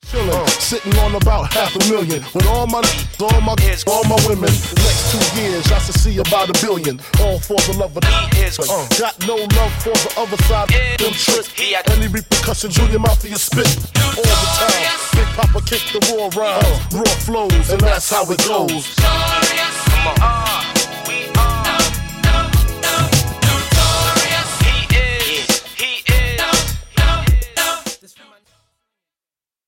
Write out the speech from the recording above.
Sitting on about $500,000 with all my women. The next 2 years, I should see about $1 billion. All for the love of got no love for the other side. Them tricks. Any repercussions, Junior Mafia spit all the time. Big Papa kick the raw rhymes, raw flows, and that's how it goes.